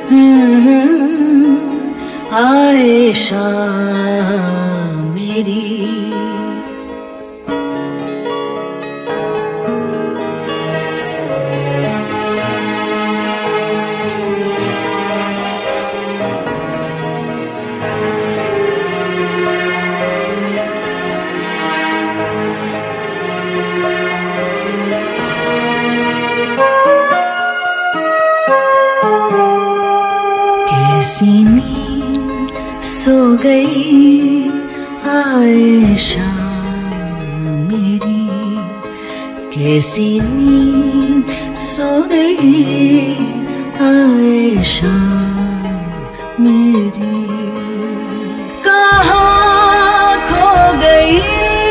आयशा मेरी। कैसी नींद सो गई आयशा मेरी, कैसी नींद सो गई आयशा मेरी। कहाँ खो गई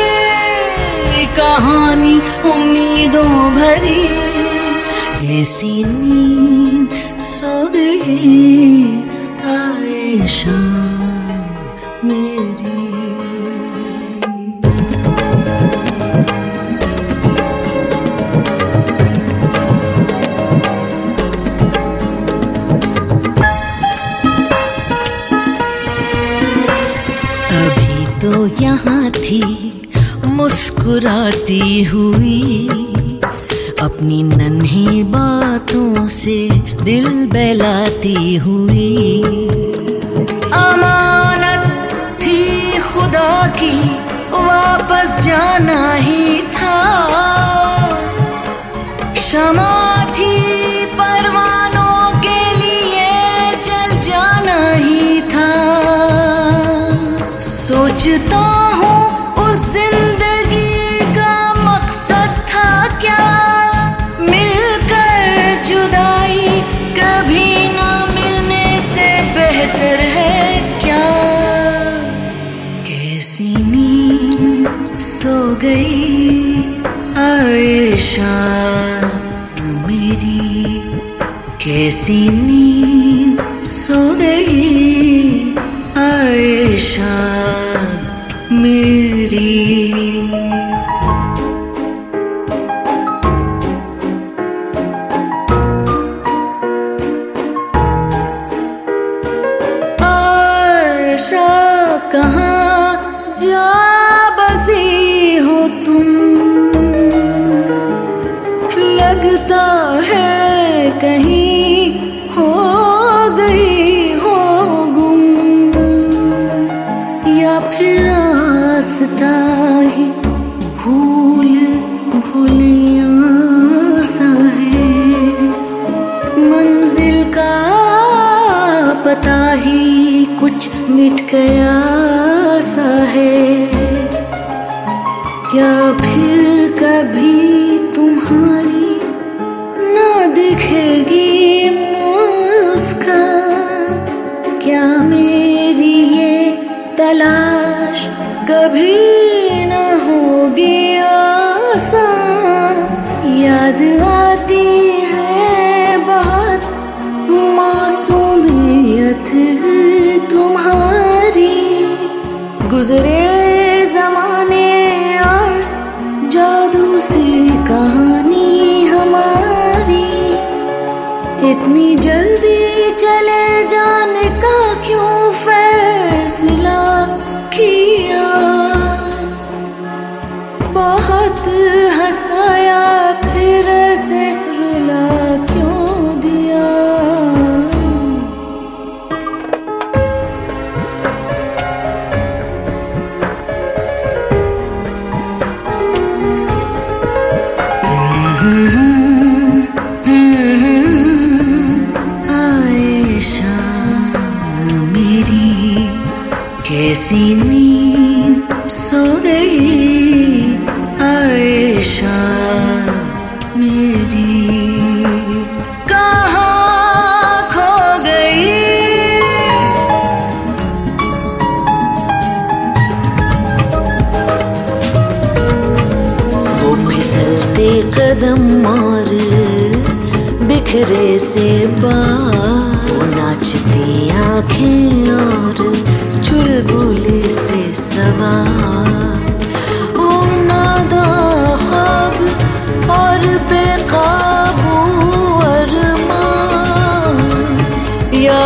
कहानी उम्मीदों भरी, कैसी नींद सो गई आयशा मेरी। अभी तो यहाँ थी मुस्कुराती हुई, अपनी नन्ही बातों से दिल बहलाती हुई। अमानत थी खुदा की वापस जाना ही था, क्षमा थी परवानों के लिए जल जाना ही था। सोचता हूँ उस जिंदगी का मकसद था क्या, मिलकर जुदाई कभी ना मिलने से बेहतर है क्या। कैसी नींद सो गई आयशा मेरी, कैसी नींद सो गई आयशा मेरी। कहाँ जा बसी हो तुम, लगता है कहीं हो गई हो गुम, या फिर रास्ता ही भूल भूलिया सा है, मंजिल का पता ही कुछ मिट गया सा है। क्या फिर कभी तुम्हारी ना दिखेगी मुस्कान, क्या मेरी ये तलाश कभी ना होगी आसान। याद आती है बहुत मासूमियत तुम्हारी, गुजरे जमाने और जादू सी कहानी हमारी। इतनी जल्दी चले जाने का क्यों फैसला किया, बहुत हंसाया फिर से रुला क्यों दिया। आयशा मेरी, कैसी नींद सो गई आयशा मेरी। कहाँ खो गई वो फिसलते कदम और बिखरे से बाल, वो नाचती आँखें और चुलबुल से सवार, वो नादा ख्वाब और बेकाबू अरमान, या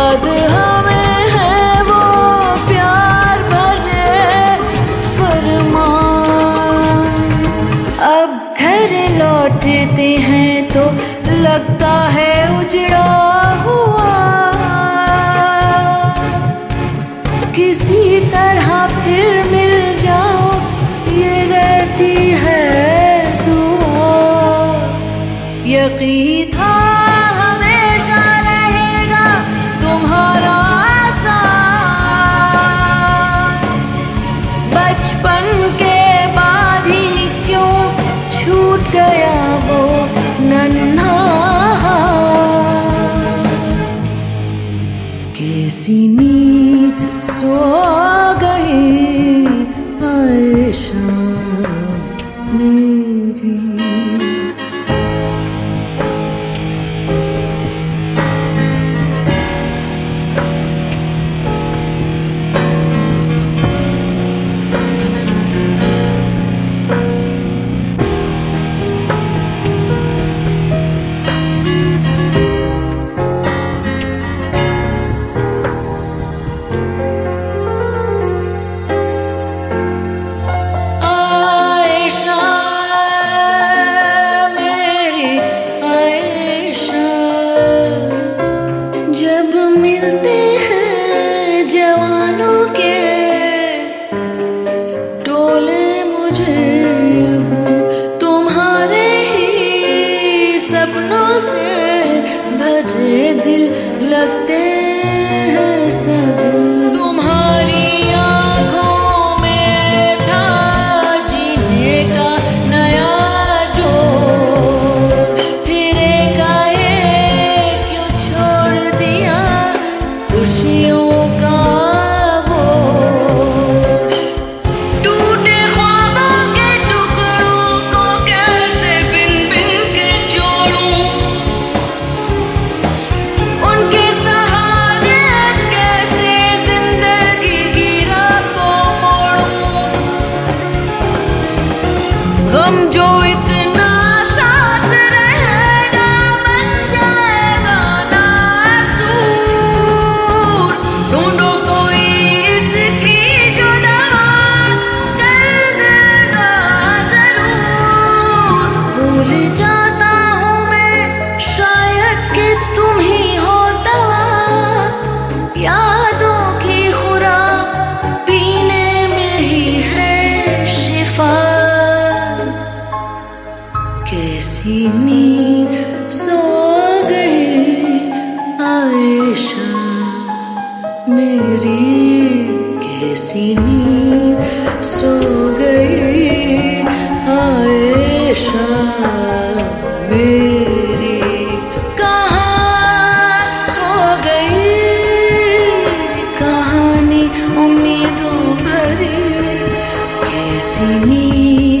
तरह फिर मिल जाओ, ये रहती है दुआ। यकीन था हमेशा रहेगा तुम्हारा साथ, बचपन के बाद ही क्यों छूट गया वो नन्हा हाथ। कैसी नींद सो गई आयशा मेरी। मिलते हैं जवानों के टोले, मुझे अब तुम्हारे ही सपनों से भरे दिल लगते हैं सब। तुम्हारी आंखों में था जीने का नया जोश, फिर एकाएक क्यों छोड़ दिया खुशियों का होश। टूटे ख्वाबों के टुकड़ों को कैसे बिन बिन के जोड़ूं, उनके सहारे कैसे जिंदगी की राह को मोड़ूं। गम जो इतना साथ रहेगा बन जाएगा नासूर। ढूंढो कोई इसकी जो दवा कर देगा जरूर। भूल जाता हूँ मैं शायद कि तुम ही हो दवा, यादों की खुराक पीने में ही है शिफा। कैसी नींद सो गई आयशा मेरी, कैसी नींद सो गई आयशा मेरी। कहाँ खो गई कहानी उम्मीदों भरी, कैसी नींद